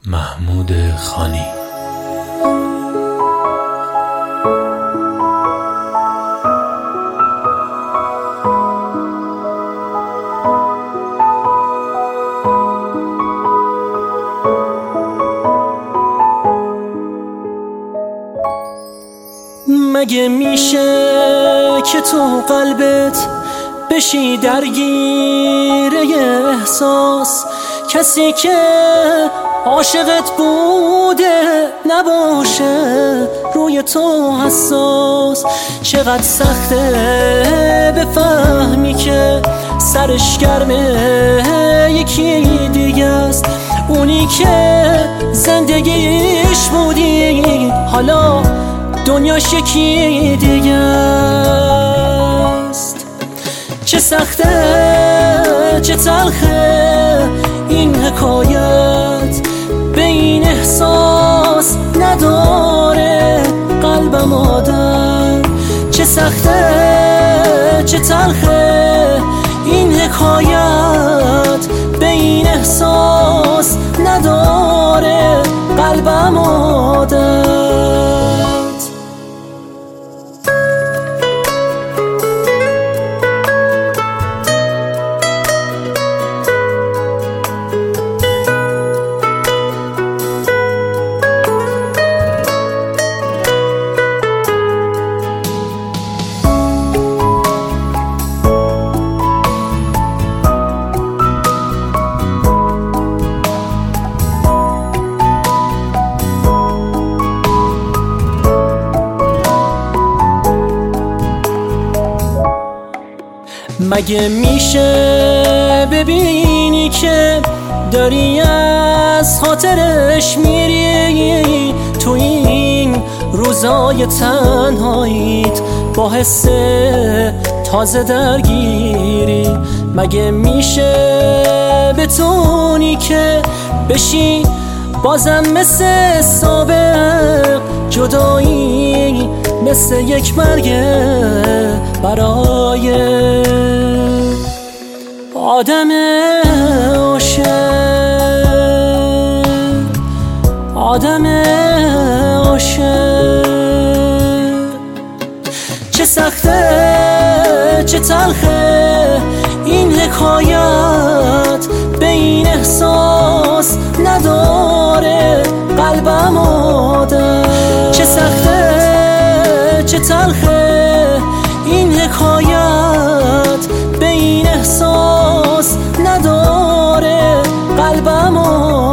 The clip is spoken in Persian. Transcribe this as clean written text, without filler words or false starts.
محمود خانی. مگه میشه که تو قلبت بشی درگیره احساس؟ کسی که عاشقت بوده نباشه روی تو حساس. چقدر سخته بفهمی که سرش گرمه یکی دیگه است، اونی که زندگیش بودی حالا دنیاش یکی دیگه است. چه سخته چه تلخه این حکایت، به این احساس نداره قلبم آدم. چه سخته چه تلخه این حکایت، به این احساس نداره قلبم آدم. مگه میشه ببینی که داری از خاطرش میری تو این روزای تنهاییت با حس تازه درگیری؟ مگه میشه بتونی که بشی بازم مثل سابق؟ جدایی مثل یک مرگ برای آدم عاشق، آدم عاشق. چه سخته چه تلخه این حکایت، به این احساس نداره قلبم آدم. چه سخته چه تلخه این حکایت، به این احساس نداره قلبم